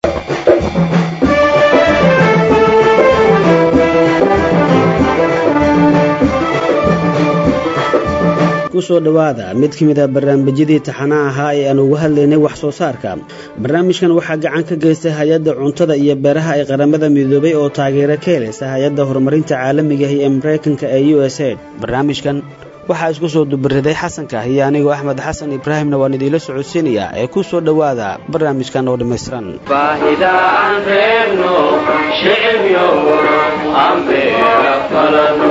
kusoo dhawaada mid kamid ah barnaamijyadii taxanaha ahaa ee aan uga hadlaynay wax soo saarka. barnaamijkan waxaa gacan ka geystay hay'adda cuntada iyo beeraha ee qaramada midoobay oo taageero ka helaysa hay'adda horumarinta caalamiga ah ee Mareykanka ee USAID. barnaamijkan waxaa isku soo dubariday xasanka iyo anigoo Axmed Xasan Ibraahimna waan idin la socodsiinaya ee ku soo dhawaada barnaamijkan oo dhameystiran. baahida aan reebno shicibyo aan beera falano.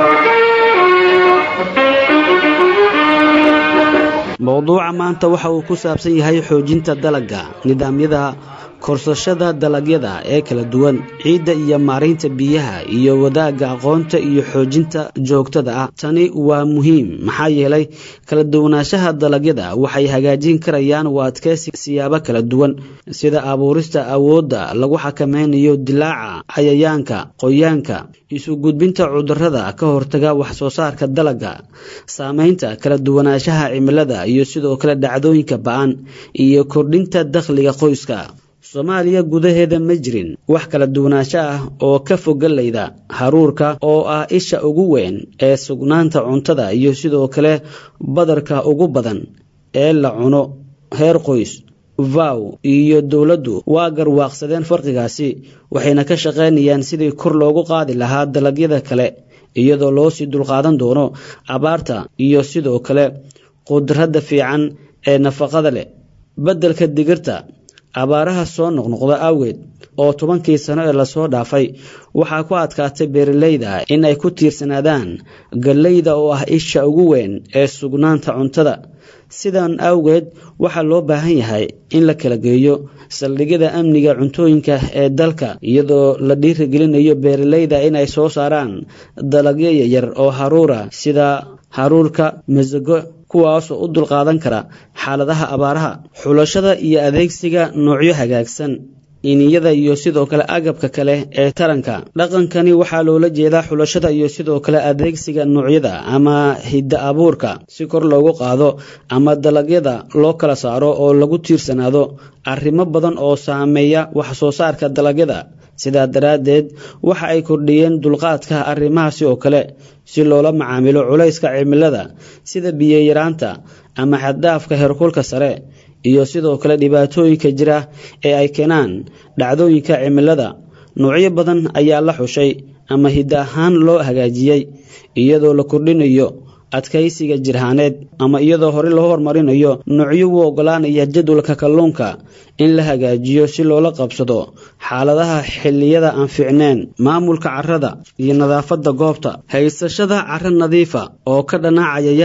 mowduuca maanta waxa uu ku saabsan yahay xoojinta dalagga, nidaamyada korsashada dalagyada ee kala duwan, ciidda iyo maareynta biyaha, iyo wadaagga aqoonta iyo xoojinta joogtada ah. tani waa muhiim maxaa yeelay kala duwanaanshaha dalagyada waxay hagaajin karayaan u adkeysi siyaabo kala duwan, sida abuurista awoodda lagu xakameynayo dilaaca cayayaanka, qoyaanka, isu gudbinta cudurrada ka hortaga wax soo saarka dalagga, saameynta kala duwanaanshaha cimilada iyo sidoo kale dhacdooyinka ba'an, iyo kordhinta dakhliga qoyska. Soomaaliya gudaheeda ma jirin wax kala duwanaansho ah oo ka fogalayda haruurka oo ah isha ugu weyn ee sugnaanta cuntada iyo sidoo kale badarka ugu badan ee la cuno. heer qoys VAW iyo dawladdu waa garwaaqsadeen farqigaasi, waxayna ka shaqeynayaan sidii kor loogu qaadi lahaa dalagyada kale iyadoo loo sii dulqaadan doono abaarta iyo sidoo kale qudradda fiican ee nafaqada leh. beddelka digirta abaaraha soo noqnoqda awgeed oo 10kii sano ee la soo dhaafay waxaa ku adkaatay beeralayda in ay ku tiirsanaadaan galleyda oo ah isha ugu weyn ee sugnaanta cuntada. sidan awgeed waxaa loo baahan yahay in la kala geeyo saldhigyada amniga cuntooyinka ee dalka iyadoo la dhiirigelinayo beeralayda in ay soo saaraan dalagyo yar oo haruura sida haruurka, masago, kuwaasoo u dulqaadan kara xaaladaha abaaraha. xulashada iyo adeegsiga noocyo hagaagsan, iniyada iyo sidoo kale agabka kale ee taranka. dhaqankani waxaa loola jeedaa xulashada iyo sidoo kale adeegsiga noocyada ama hidda abuurka si kor loogu qaado ama dalagyada loo kala saaro oo lagu tiirsanaado arrimo badan oo saameeya wax soo saarka dalagyada. sidaa daraaddeed waxa ay kordhiyeen dulqaadka arrimahaasi oo kale si loola macaamilo culayska cimilada sida biyo yaraanta ama xad-dhaafka heerkulka sare iyo sidoo kale dhibaatooyinka jira ee ay keenaan dhacdooyinka cimilada. noocyo badan ayaa la xushay ama hidda ahaan loo hagaajiyey iyadoo la kordhinayo adkaysiga jirhaaneed ama iyadoo hore loo horumarinayo noocyo u ogolaanaya jadwalka kalluunka in la hagaajiyo si loola qabsado xaaladaha xilliyada aan fiicneen. maamulka carrada iyo nadaafadda goobta, haysashada carro nadiifa oo ka dhana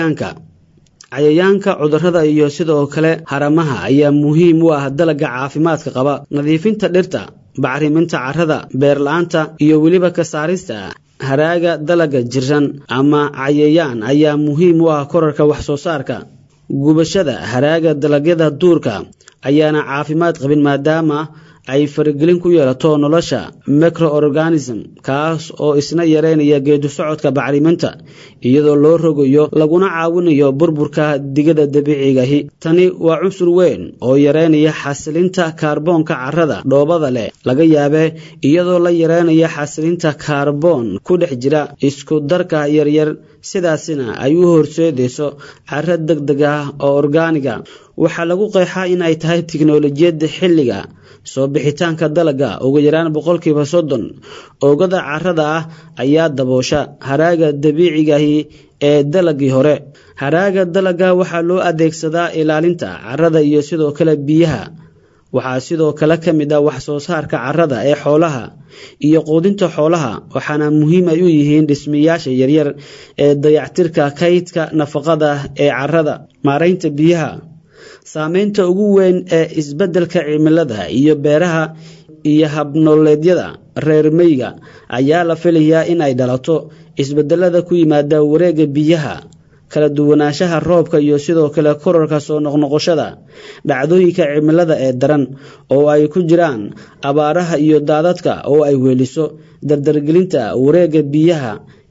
cayayaanka, cudurrada iyo sidoo kale haramaha ayaa muhiim u ah dalagga caafimaadka qaba. nadiifinta dhirta, bacriminta carrada, beerla'aanta iyo weliba ka saarista haraaga dalagga jiran ama cayayaan ayaa muhiim u ah korarka wax soo saarka. gubashada haraaga dalagyada duurka ayaana caafimaad qabin maadaama ay faragelin ku yeelato nolosha microorganism kaas oo isna yareynaya geedu socodka bacriminta iyadoo loo rogayo laguna caawinayo burburka digada dabiiciga. tani waa cunsur weyn oo yareynaya xasilinta kaarboonka carrada dhoobada leh laga yaabee iyadoo la yareynaya xasilinta kaarboon ku dhex jira isku darka yaryar, sidaasina ay u horseedayso carro degdeg ah oo orgaaniga. waxaa lagu qeexaa in ay tahay tiknoolajiyadda xilliga soo bixitaanka dalagga ugu yaraan 30%. oogada carrada ah ayaa daboosha haraaga dabiiciga ee dalagii hore. haraaga dalagga waxaa loo adeegsadaa ilaalinta carrada iyo sidoo kale biyaha. waxaa sidoo kale ka mid ah wax soo saarka carrada ee xoolaha iyo quudinta xoolaha, waxaana muhiim ay u yihiin dhismayaasha yaryar ee dayactirka kaydka nafaqada ee carrada. maareynta biyaha, saameynta ugu weyn ee isbeddelka cimilada iyo beeraha iyo habnololeedyada reer miyiga ayaa la filayaa in ay dhalato isbeddelada ku yimaada wareegga biyaha, kala duwanaanshaha roobka iyo sidoo kale kororka soo noqnoqoshada dhacdooyinka cimilada ee daran oo ay ku jiraan abaaraha iyo daadadka oo ay weeliso dardargelinta wareegga biyaha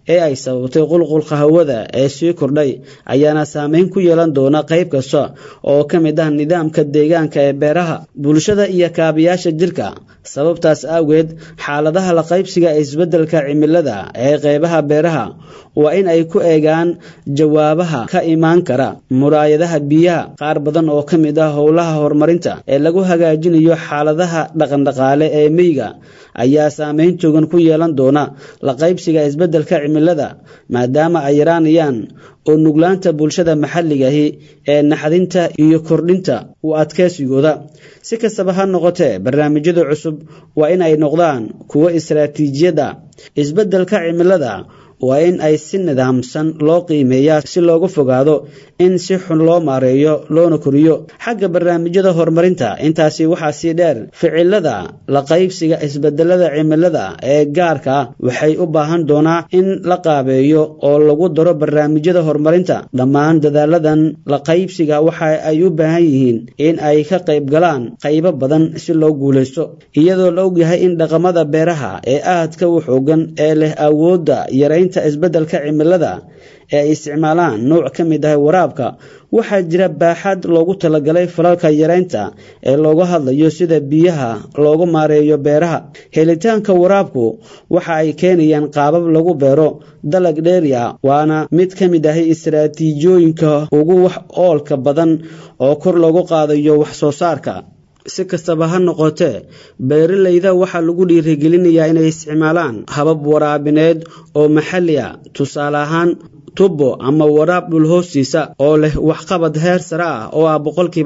ee ay sababtay qulqulka hawada ee sii kordhay ayaana saameyn ku yeelan doona qayb kasta oo ka mid ah nidaamka deegaanka ee beeraha, bulshada iyo kaabayaasha jirka. sababtaas awgeed, xaaladaha la qaybsiga isbeddelka cimilada ee qaybaha beeraha waa in ay ku eegaan jawaabaha ka imaan kara muraayadaha biyaha. qaar badan oo ka mid ah howlaha horumarinta ee lagu hagaajinayo xaaladaha dhaqandhaqaale ee miyiga ayaa saameyn togan ku yeelan doona la qaybsiga isbeddelka cimilada, maadaama ay yaraanayaan oo nuglaanta bulshada maxalliga ahi ee naxdinta iyo kordhinta u adkeysigooda. si kastaba ha noqotee, barnaamijyada cusub waa in ay noqdaan kuwo istaraatiijiyada isbeddelka cimilada, waa in ay si nidaamsan loo qiimeeyaa si looga fogaado in si xun loo maareeyo loona koriyo. xagga barnaamijyada horumarinta, intaasi waxaa sii dheer, ficilada la qaybsiga isbedelada cimilada ee gaarka ah waxay u baahan doonaa in la qaabeeyo oo lagu daro barnaamijyada horumarinta. dhammaan dadaaladan la qaybsiga waxa ay u baahan yihiin in ay ka qayb galaan qaybo badan si loo guuleysto, iyadoo la ogyahay in dhaqamada beeraha ee aadka u xoogan ee leh awoodda yaraynta isbeddelka cimilada ee ay isticmaalaan nooc ka mid ah waraabka. waxaa jira baaxad loogu talagalay falalka yaraynta ee looga hadlayo sida biyaha loogu maareeyo beeraha. helitaanka waraabku waxa ay keenayaan qaabab lagu beero dalag dheeri ah, waana mid ka mid ah istaraatiijiyooyinka ugu wax oolka badan oo kor loogu qaadayo wax soo saarka. si kastaba ha noqotee, beeralayda waxaa lagu dhiirigelinayaa inay isticmaalaan habab waraabineed oo maxalli ah, tusaale ahaan tubo ama waraab dhul hoostiisa oo leh waxqabad heer sare ah oo ah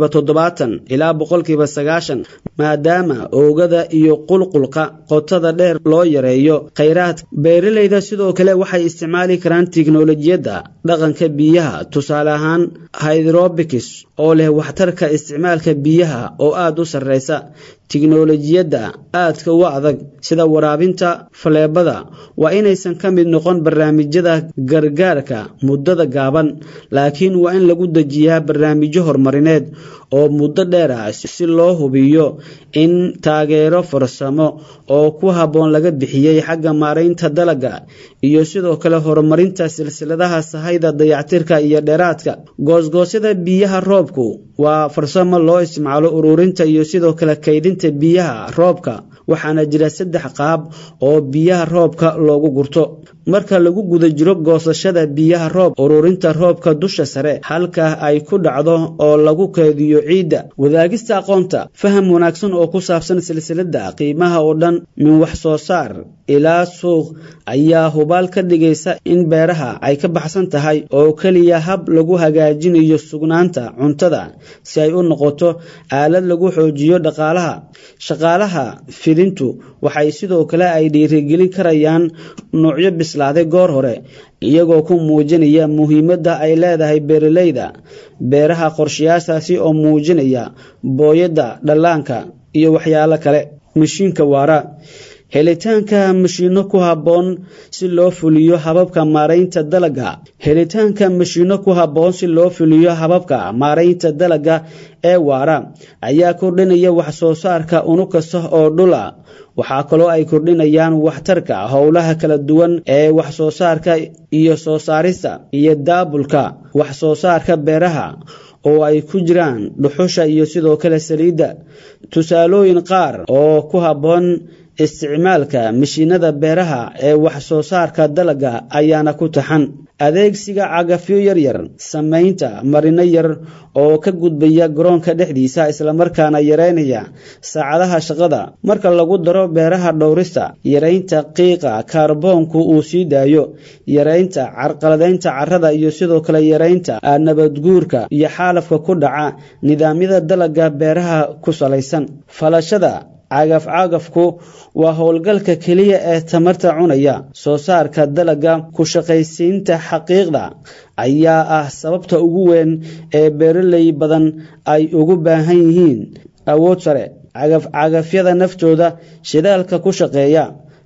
70% ilaa 90%, maadaama oogada iyo qulqulka qotada dheer loo yareeyo kheyraadka. beeralayda sidoo kale waxay isticmaali karaan tiknoolajiyadda dhaqanka biyaha, tusaale ahaan hydroponics oo leh waxtarka isticmaalka biyaha oo aad u sarreysa. tiknoolajiyadda aadka u adag sida waraabinta faleebada waa inaysan ka mid noqon barnaamijyada gargaarka muddada gaaban, laakiin waa in lagu dejiyaa barnaamijyo horumarineed oo muddo dheer ah si loo hubiyo in taageero farsamo oo ku habboon laga bixiyay xagga maaraynta dalagga iyo sidoo kale horumarinta silsiladaha sahayda dayactirka iyo dheeraadka. goosgoosyada biyaha roobku waa farsamo loo isticmaalo ururinta iyo sidoo kale kaydinta biyaha roobka, waxaana jira 3 qaab oo biyaha roobka loogu gurto. marka lagu guda jiro goosashada biyaha roob, ururinta roobka dusha sare halka ay ku dhacdo oo lagu kaydiyo ciidda. wadaagista aqoonta, faham wanaagsan oo ku saabsan silsilada qiimaha oo dhan min wax soo saar ilaa suuq ayaa hubaal ka dhigaysa in beeraha ay ka baxsan tahay oo kaliya hab lagu hagaajinayo sugnaanta cuntada si ay u noqoto aalad lagu xoojiyo dhaqaalaha. shaqaalaha fidintu waxay sidoo kale ay dhiirigelin karayaan noocyo bislaaday goor hore, iyagoo ku muujinaya muhiimadda ay leedahay beeralayda beeraha qorshayaashaasi oo muujinaya booyada dhallaanka iyo waxyaalo kale. mashiinka waara, helitaanka mashiino ku habboon si loo fuliyo hababka maaraynta dalagga. helitaanka mashiino ku habboon si loo fuliyo hababka maaraynta dalagga ee waara ayaa kordhinaya wax soo saarka unug kasta oo dhul ah. waxaa kaloo ay kordhinayaan waxtarka howlaha kala duwan ee wax soo saarka iyo soo saarista iyo daabulka wax soo saarka beeraha oo ay ku jiraan dhuxusha iyo sidoo kale saliidda. tusaalooyin qaar oo ku habboon isticmaalka mashiinada beeraha ee wax soo saarka dalagga ayaana ku taxan: adeegsiga cagafyo yaryar, samaynta marino yar oo ka gudbaya garoonka dhexdiisa isla markaana yareynaya saacadaha shaqada. marka lagu daro beeraha dhowrista, yareynta qiiqa kaarboonku uu sii daayo, yareynta carqaladeynta carrada iyo sidoo kale yareynta nabadguurka iyo xaalafka ku dhaca nidaamyada dalagga beeraha ku salaysan. falashada cagaf-cagafku waa howlgalka keliya ee tamarta cunaya soo saarka dalagga. ku shaqaysiinta xaqiiqda ayaa ah sababta ugu weyn ee beeraley badan ay ugu baahan yihiin awood sare. cagaf-cagafyada naftooda shidaalka ku shaqeeya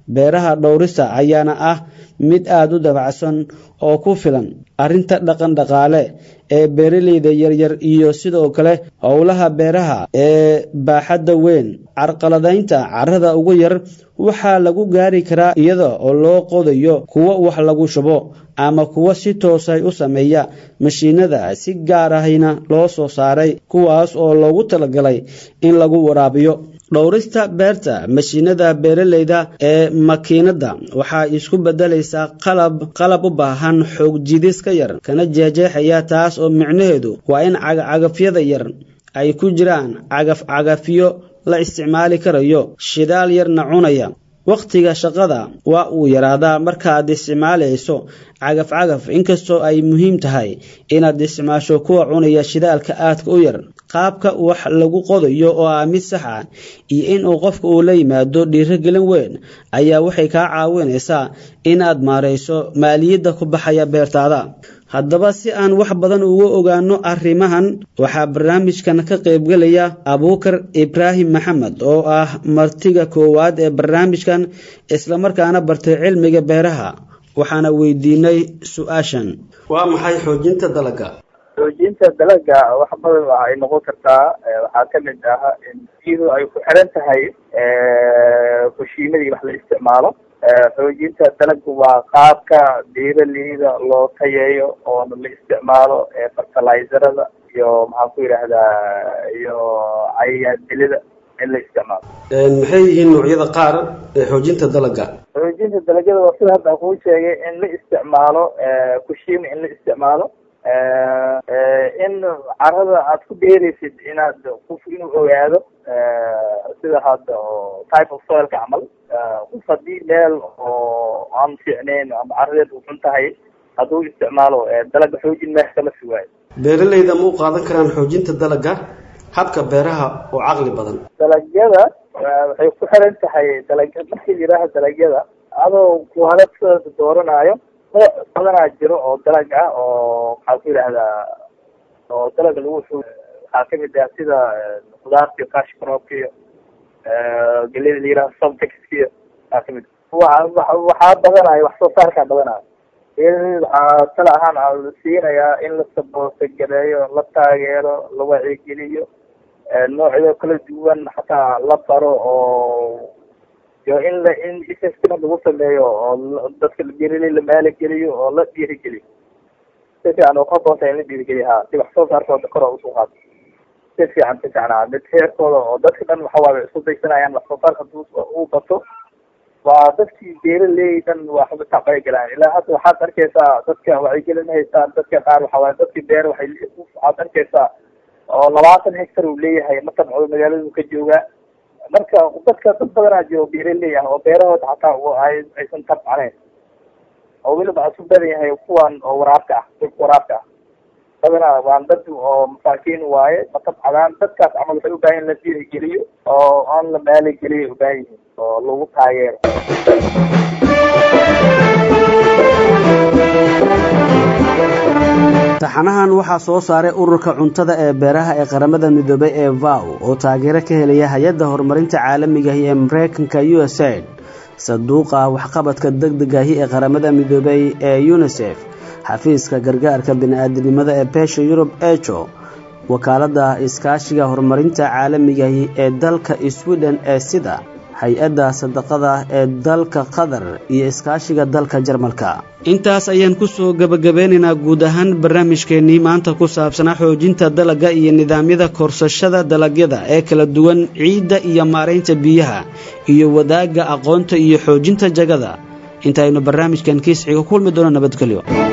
beeraha dhowrista ayaana ah mid aad u dabacsan oo ku filan arinta dhaqan dhaqaale ee beeraleyda yaryar iyo sidoo kale howlaha beeraha ee baaxadda weyn. carqaladaynta carrada ugu yar waxaa lagu gaari karaa iyada oo loo qodayo kuwa wax lagu shubo ama kuwa si toosay u sameeya mashiinada si gaar ahina loo soo saaray kuwaas oo loogu talagalay in lagu waraabiyo. dhowrista beerta mashiinada beeraleyda ee makiinada waxaa isku bedelaysaa qalab u baahan xoog jidis ka yar kana jeexaya taas oo micnaheedu waa in cagafyada yar ay ku jiraan cagafyo la isticmaali karayo shidaal yarna cunaya. waqtiga shaqada waa uu yaraadaa markaad isticmaalayso cagaf inkastoo ay muhiim tahay inaad isticmaasho kuwa cunaya shidaalka aadka u yar. qaabka wax lagu qodayo oo ah mid sax ah iyo in uu qofka uu la yimaado dhiirigelin weyn ayaa waxay kaa caawinaysaa inaad maareyso maaliyadda ku baxaya beertaada. haddaba si aan wax badan ugu ogaano arrimahan waxaa barnaamijkan ka qaybgalaya Abuukar Ibraahim Maxamed oo ah martiga koowaad ee barnaamijkan isla markaana bartay cilmiga beeraha. waxaana weydiinay su'aashan: waa maxay xoojinta dalagga? xoojinta dalagga wax badan ay noqon kartaa. waxaa ka mid ah in iyadoo ay ku xiran tahay kushiimadii wax la isticmaalo. xoojinta dalagga waa qaabka beeraleyda loo tayeeyo oo la isticmaalo fertilizerada iyo maxaan ku yiraahdaa iyo cayayaan dilida in la isticmaalo. maxay yihiin noocyada qaar ee xoojinta dalagga? xoojinta dalagyada waa sida hadda kuu sheegay in la isticmaalo kushiima in la isticmaalo in carrada aad ku beeraysid inaad qof inuu ogaado sida hadda type of soilka camal. qof haddii meel oo aan fiicnayn ama carradeed u xun tahay hadduu isticmaalo dalagga xoojin meesha kama sugaayo. beeraleyda ma u qaadan karaan xoojinta dalagga habka beeraha oo caqli badan? dalagyada waxay ku xiran tahay markii la yidhaaha dalagyada adoo ku hadafkooda dooranayo nooc badanaa jiro oo dalag ah oo maxaa ku yidhaahdaa oo dalagga lagu waxaa kamid ah sida khudaarta cash cropka iyo gelida la yidhaha subtexkiyo waxaa kamid waxaa badanayo wax soo saarkaa badanayo. waxaa tala ahaan la siinayaa in la saboosagaleeyo, la taageero, la wacyigeliyo noocyo kala duwan xataa la baro oo iyo in investment lagu sameeyo oo dadka beeraley la maalgeliyo oo la dhiirigeliyo. si fiican oo qaboonta in la dhiirigeliyo si wax soo saarkooda kor u qaado. si fiican mid heerkooda oo dadka dhan waxa waaye isku daysanayaan wax soo saarka uu bato. waa dadkii beeraley dhan waxba tacbay galaan. ilaa hadda waxaad arkaysaa dadka wacyigelin haystaan. dadka qaar waxa waaye dadkii beer waxaad arkaysaa oo 20 hektar uu leeyahay ma tabco magaaladu ka joogaa. marka dadka dad badanaa jiro beeraley ah oo beerahooda xataa aysan tabcanayn oo weliba isu badan yahay kuwan oo waraabka ah. badanaa waa dad oo masaakiin waaye ma tabcadaan. dadkaas camal waxay u baahan in la dhiirigeliyo oo aan la maalgeliyo u baahan yihiin oo lagu taageero. taxanahan waxaa soo saaray ururka cuntada ee beeraha ee qaramada midoobay ee VAO oo taageero ka helaya hay'adda horumarinta caalamiga ah ee Mareykanka USAID, sanduuqa waxqabadka degdega ah ee qaramada midoobay ee UNICEF, xafiiska gargaarka bini'aadanimada ee beesha Yurub ECHO, wakaaladda iskaashiga horumarinta caalamiga ah ee dalka Sweden ee sida hay-adda sadaqada ee dalka Qatar iyo iskaashiga dalka Jarmalka. intaas ayaan ku soo gabagabeynaynaa guud ahaan barnaamijkeennii maanta ku saabsanaa xoojinta dalagga iyo nidaamyada korsashada dalagyada ee kala duwan, ciidda iyo maareynta biyaha, iyo wadaagga aqoonta iyo xoojinta jagada. intaynu barnaamijkan kiisciga kulmi doono nabadgelyo.